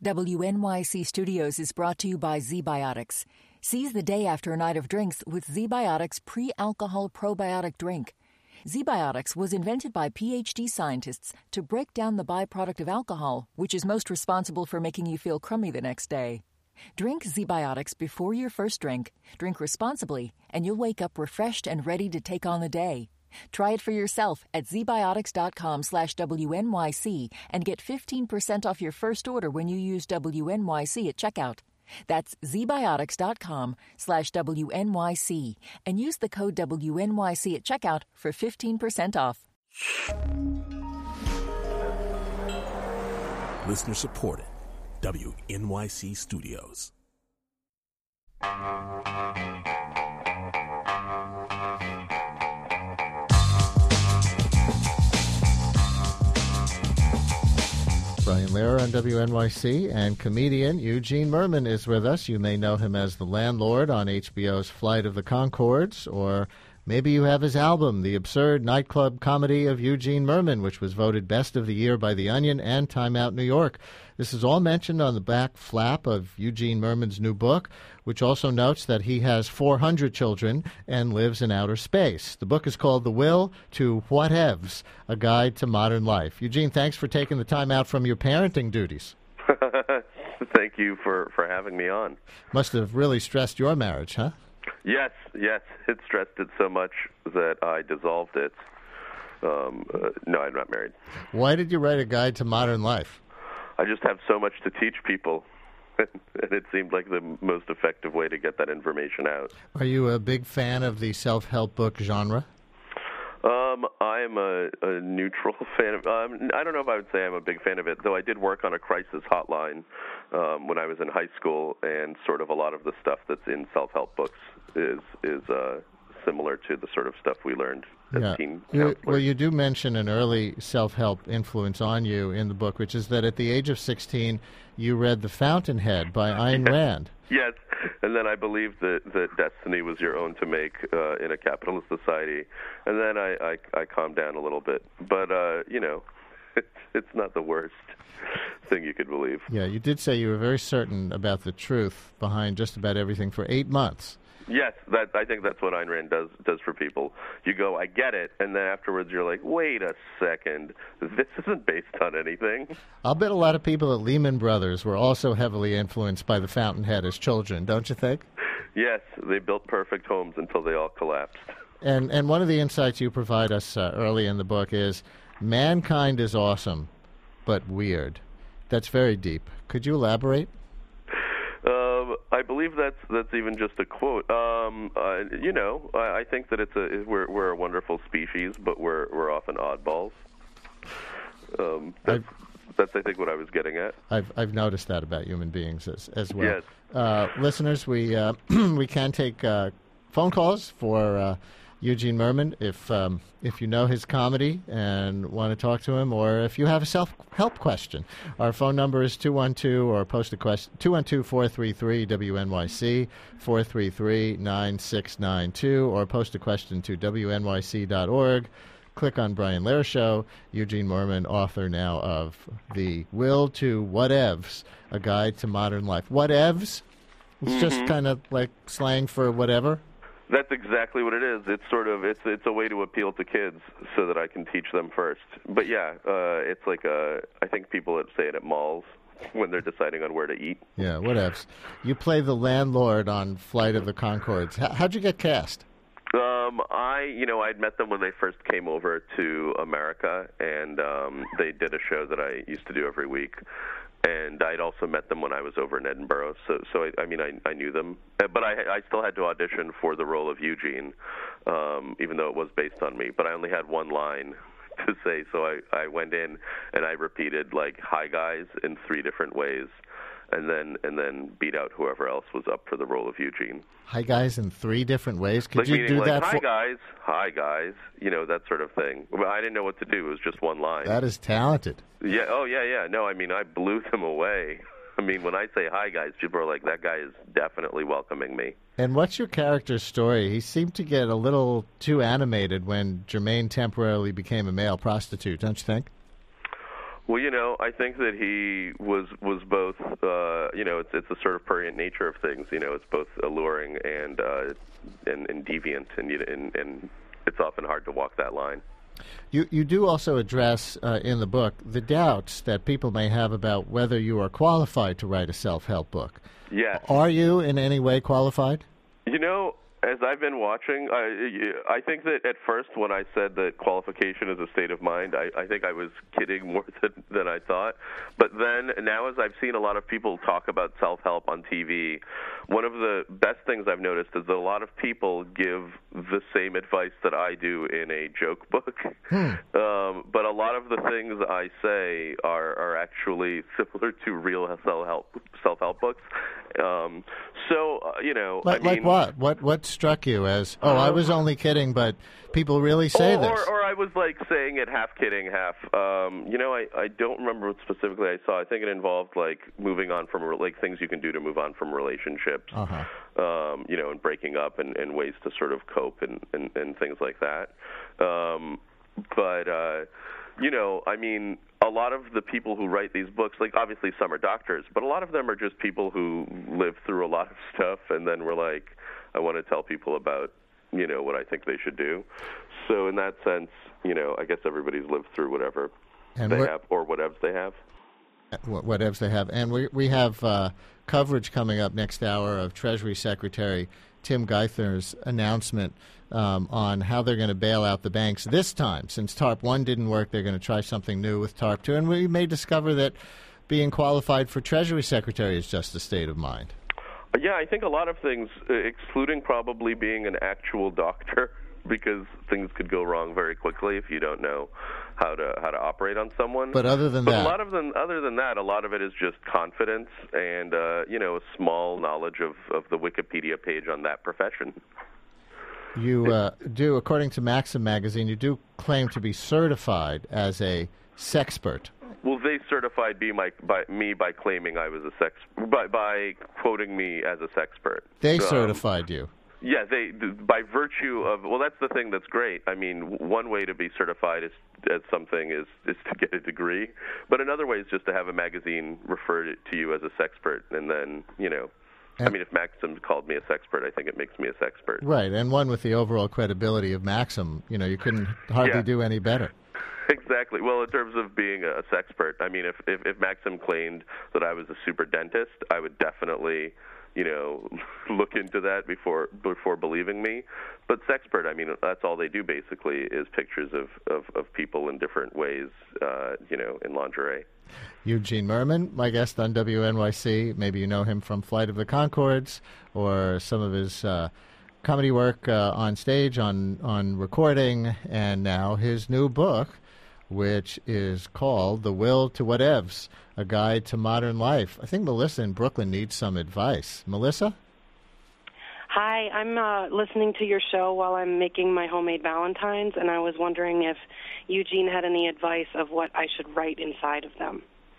WNYC Studios is brought to you by ZBiotics. Seize the day after a night of drinks with ZBiotics pre-alcohol probiotic drink. ZBiotics was invented by PhD scientists to break down the byproduct of alcohol, which is most responsible for making you feel crummy the next day. Drink ZBiotics before your first drink, drink responsibly, and you'll wake up refreshed and ready to take on the day. Try it for yourself at zbiotics.com/WNYC and get 15% off your first order when you use WNYC at checkout. That's zbiotics.com/WNYC and use the code WNYC at checkout for 15% off. Listener supported. WNYC Studios. Brian Lehrer on WNYC, and comedian Eugene Mirman is with us. You may know him as the landlord on HBO's Flight of the Conchords, or maybe you have his album, The Absurd Nightclub Comedy of Eugene Mirman, which was voted Best of the Year by The Onion and Time Out New York. This is all mentioned on the back flap of Eugene Mirman's new book, which also notes that he has 400 children and lives in outer space. The book is called The Will to Whatevs, A Guide to Modern Life. Eugene, thanks for taking the time out from your parenting duties. Thank you for having me on. Must have really stressed your marriage, huh? Yes. It stressed it so much that I dissolved it. No, I'm not married. Why did you write A Guide to Modern Life? I just have so much to teach people, and it seemed like the most effective way to get that information out. Are you a big fan of the self-help book genre? I am a neutral fan of. I don't know if I would say I'm a big fan of it, though. I did work on a crisis hotline when I was in high school, and sort of a lot of the stuff that's in self-help books is similar to the sort of stuff we learned as teen counselors. Well, you do mention an early self-help influence on you in the book, which is that at the age of 16, you read The Fountainhead by Ayn Rand. Yes, and then I believed that destiny was your own to make in a capitalist society, and then I calmed down a little bit. But, it's not the worst thing you could believe. Yeah, you did say you were very certain about the truth behind just about everything for 8 months. Yes, I think that's what Ayn Rand does for people. You go, I get it, and then afterwards you're like, wait a second, this isn't based on anything. I'll bet a lot of people at Lehman Brothers were also heavily influenced by The Fountainhead as children, don't you think? Yes, they built perfect homes until they all collapsed. And one of the insights you provide us early in the book is, mankind is awesome, but weird. That's very deep. Could you elaborate? I believe that's even just a quote. I think that we're a wonderful species, but we're often oddballs. That's I think what I was getting at. I've noticed that about human beings as well. Yes. Listeners, we we can take phone calls for Eugene Mirman if you know his comedy and want to talk to him, or if you have a self-help question. Our phone number is 212 or post a question 212-433-WNYC 433-9692, or post a question to WNYC.org. Click on Brian Lehrer Show. Eugene Mirman, author now of The Will to Whatevs, A Guide to Modern Life. Whatevs? It's just kind of like slang for whatever. That's exactly what it is. It's sort of it's a way to appeal to kids so that I can teach them first. But yeah, it's like I think people say it at malls when they're deciding on where to eat. Yeah, whatevs. You play the landlord on Flight of the Conchords. How'd you get cast? I'd met them when they first came over to America, and they did a show that I used to do every week. And I'd also met them when I was over in Edinburgh, so I knew them. But I still had to audition for the role of Eugene, even though it was based on me. But I only had one line to say, so I went in and I repeated, like, hi, guys, in 3 different ways, and then beat out whoever else was up for the role of Eugene. Hi, guys, in 3 different ways? Could like you meaning, do like, that? Hi, guys, that sort of thing. Well, I didn't know what to do. It was just one line. That is talented. Yeah. Oh, yeah. No, I blew them away. When I say hi, guys, people are like, that guy is definitely welcoming me. And what's your character's story? He seemed to get a little too animated when Jermaine temporarily became a male prostitute, don't you think? Well, I think that he was both it's the sort of prurient nature of things. It's both alluring and deviant, and it's often hard to walk that line. You do also address in the book the doubts that people may have about whether you are qualified to write a self-help book. Yeah. Are you in any way qualified? As I've been watching, I think that at first when I said that qualification is a state of mind, I think I was kidding more than I thought. But then now as I've seen a lot of people talk about self-help on TV, one of the best things I've noticed is that a lot of people give the same advice that I do in a joke book. But a lot of the things I say are actually similar to real self-help books. Like what? What struck you as, I was only kidding, but people really say this? Or I was like saying it half kidding, half. I don't remember what specifically I saw. I think it involved like moving on from things you can do to move on from relationships, and breaking up and ways to sort of cope and things like that. A lot of the people who write these books, like obviously some are doctors, but a lot of them are just people who live through a lot of stuff and then were like, I want to tell people about, what I think they should do. So in that sense, I guess everybody's lived through whatever they have or whatevs they have. Whatevs they have. And we have coverage coming up next hour of Treasury Secretary Tim Geithner's announcement on how they're going to bail out the banks this time. Since TARP 1 didn't work, they're going to try something new with TARP 2. And we may discover that being qualified for Treasury Secretary is just a state of mind. Yeah, I think a lot of things, excluding probably being an actual doctor, because things could go wrong very quickly if you don't know how to operate on someone. But other than that, a lot of it is just confidence and a small knowledge of the Wikipedia page on that profession. You do, according to Maxim magazine, you do claim to be certified as a sexpert. Well, they certified me by claiming I was by quoting me as a sexpert. They certified you. Yeah, they by virtue of that's the thing that's great. I mean, one way to be certified as something is to get a degree, but another way is just to have a magazine refer to you as a sexpert, and then if Maxim called me a sexpert, I think it makes me a sexpert. Right, and one with the overall credibility of Maxim, you couldn't hardly do any better. Exactly. Well, in terms of being a sexpert, I mean, if Maxim claimed that I was a super dentist, I would definitely, look into that before believing me. But sexpert, I mean, that's all they do basically is pictures of people in different ways, in lingerie. Eugene Mirman, my guest on WNYC. Maybe you know him from Flight of the Conchords or some of his comedy work on stage, on recording, and now his new book, which is called The Will to Whatevs, A Guide to Modern Life. I think Melissa in Brooklyn needs some advice. Melissa? Hi, I'm listening to your show while I'm making my homemade Valentines, and I was wondering if Eugene had any advice of what I should write inside of them.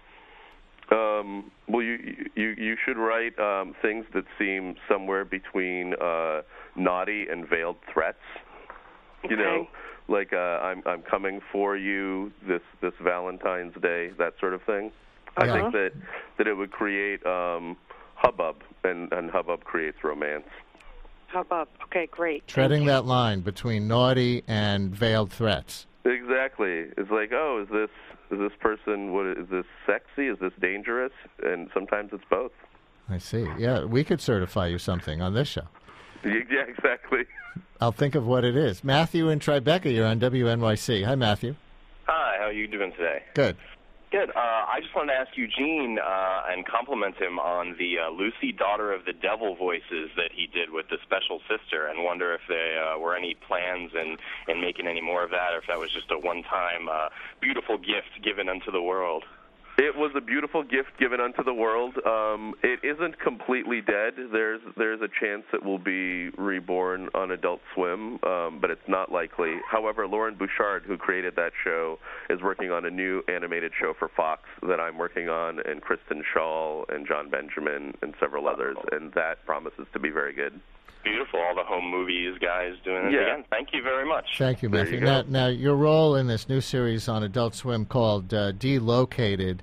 Well, you should write things that seem somewhere between naughty and veiled threats. Okay. Like I'm coming for you this Valentine's Day, that sort of thing. I think that it would create hubbub, and hubbub creates romance. Hubbub. Okay, great. Treading that line between naughty and veiled threats. Exactly. It's like, is this person? Is this sexy? Is this dangerous? And sometimes it's both. I see. Yeah, we could certify you something on this show. Yeah, exactly. I'll think of what it is. Matthew in Tribeca, you're on WNYC. Hi, Matthew. Hi, how are you doing today? Good. Good. I just wanted to ask Eugene and compliment him on the Lucy, Daughter of the Devil voices that he did with the special sister, and wonder if there were any plans in making any more of that, or if that was just a one-time beautiful gift given unto the world. It was a beautiful gift given unto the world. It isn't completely dead. There's a chance it will be reborn on Adult Swim, but it's not likely. However, Lauren Bouchard, who created that show, is working on a new animated show for Fox that I'm working on, and Kristen Schaal and John Benjamin and several others, and that promises to be very good. Beautiful. All the home movies guys doing it again. Thank you very much. Thank you, Matthew. You now, your role in this new series on Adult Swim called Delocated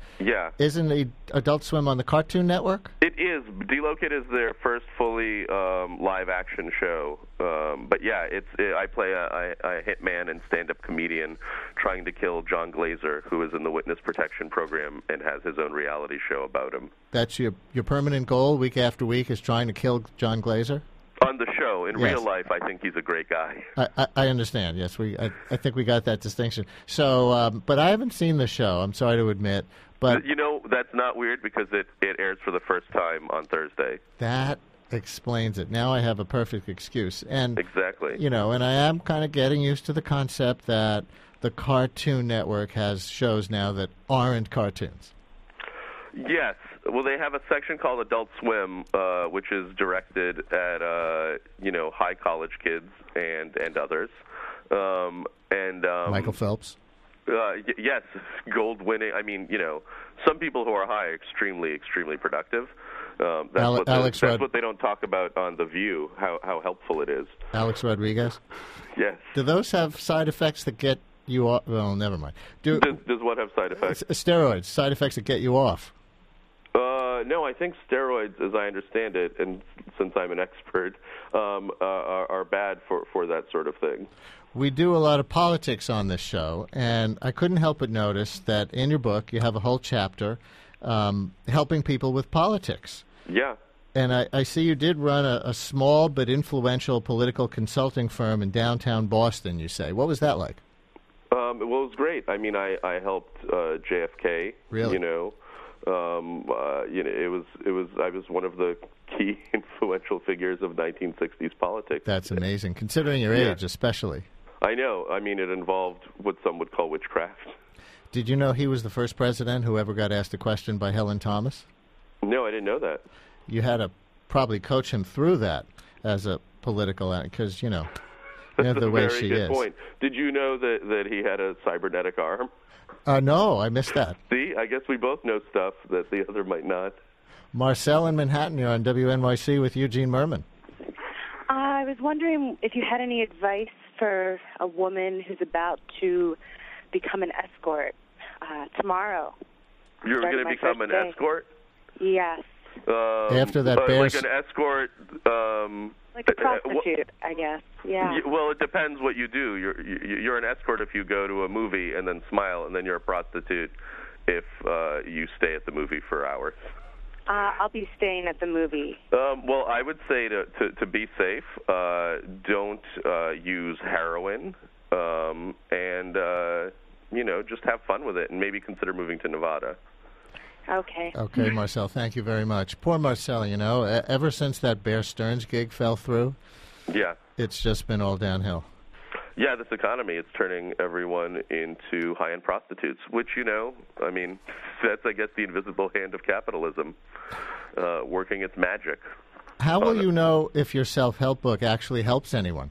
Yeah. Isn't the Adult Swim on the Cartoon Network? It is. Delocated is their first fully live-action show. But yeah, I play a hitman and stand-up comedian trying to kill John Glazer, who is in the Witness Protection Program and has his own reality show about him. That's your permanent goal week after week is trying to kill John Glazer? On the show. In real life, I think he's a great guy. I understand. Yes, I think we got that distinction. So, but I haven't seen the show. I'm sorry to admit. But that's not weird because it airs for the first time on Thursday. That explains it. Now I have a perfect excuse. And exactly. And I am kind of getting used to the concept that the Cartoon Network has shows now that aren't cartoons. Yes. Well, they have a section called Adult Swim, which is directed at high college kids and others. Michael Phelps. Yes, gold winning. I mean, some people who are high are extremely, extremely productive. That's what they don't talk about on The View, how helpful it is. Alex Rodriguez? Yes. Do those have side effects that get you off? Well, never mind. Does what have side effects? Steroids, side effects that get you off. No, I think steroids, as I understand it, and since I'm an expert, are bad for that sort of thing. We do a lot of politics on this show, and I couldn't help but notice that in your book you have a whole chapter helping people with politics. Yeah. And I see you did run a small but influential political consulting firm in downtown Boston, you say. What was that like? Well, it was great. I mean, I helped JFK. Really? I was one of the key influential figures of 1960s politics. That's amazing, considering your age, especially. I know. I mean, it involved what some would call witchcraft. Did you know he was the first president who ever got asked a question by Helen Thomas? No, I didn't know that. You had to probably coach him through that as a political, because, the way she is. That's a very good point. Did you know that he had a cybernetic arm? No, I missed that. See, I guess we both know stuff that the other might not. Marcel in Manhattan, you're on WNYC with Eugene Merman. I was wondering if you had any advice for a woman who's about to become an escort tomorrow. You're going to become an escort? Yes. After that like an escort... like a prostitute, I guess. Yeah. Well, it depends what you do. You're an escort if you go to a movie and then smile, and then you're a prostitute if you stay at the movie for hours. I'll be staying at the movie. Well, I would say to be safe, don't use heroin, and just have fun with it, and maybe consider moving to Nevada. Okay. Okay, Marcel, thank you very much. Poor Marcel, ever since that Bear Stearns gig fell through, it's just been all downhill. Yeah, this economy, it's turning everyone into high-end prostitutes, which, that's, I guess, the invisible hand of capitalism working its magic. How will you know if your self-help book actually helps anyone?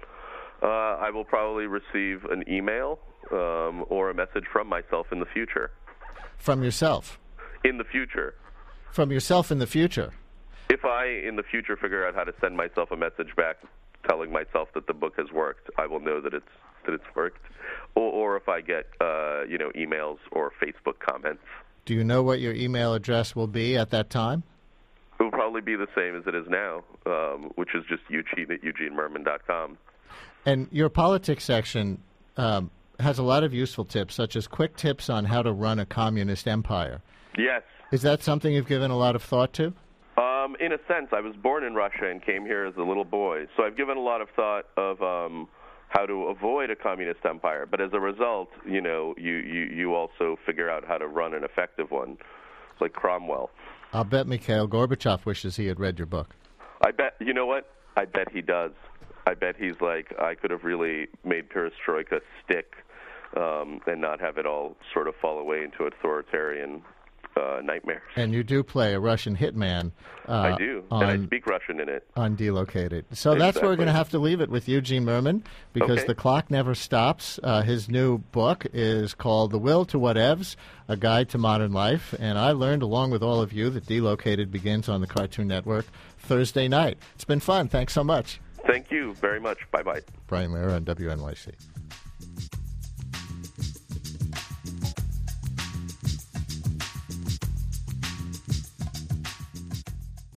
I will probably receive an email or a message from myself in the future. From yourself? In the future. From yourself in the future? If I, in the future, figure out how to send myself a message back telling myself that the book has worked, I will know that it's worked. Or if I get, emails or Facebook comments. Do you know what your email address will be at that time? It will probably be the same as it is now, which is just Eugene@EugeneMerman.com. And your politics section has a lot of useful tips, such as quick tips on how to run a communist empire. Yes. Is that something you've given a lot of thought to? In a sense, I was born in Russia and came here as a little boy, so I've given a lot of thought of how to avoid a communist empire. But as a result, you also figure out how to run an effective one, like Cromwell. I'll bet Mikhail Gorbachev wishes he had read your book. I bet, you know what? I bet he does. I bet he's like, I could have really made perestroika stick and not have it all sort of fall away into authoritarian nightmares. And you do play a Russian hitman. I do, and I speak Russian in it. On Delocated. So that's where we're going to have to leave it with Eugene Merman, because the clock never stops. His new book is called The Will to Whatevs, A Guide to Modern Life. And I learned, along with all of you, that Delocated begins on the Cartoon Network Thursday night. It's been fun. Thanks so much. Thank you very much. Bye-bye. Brian Lehrer on WNYC.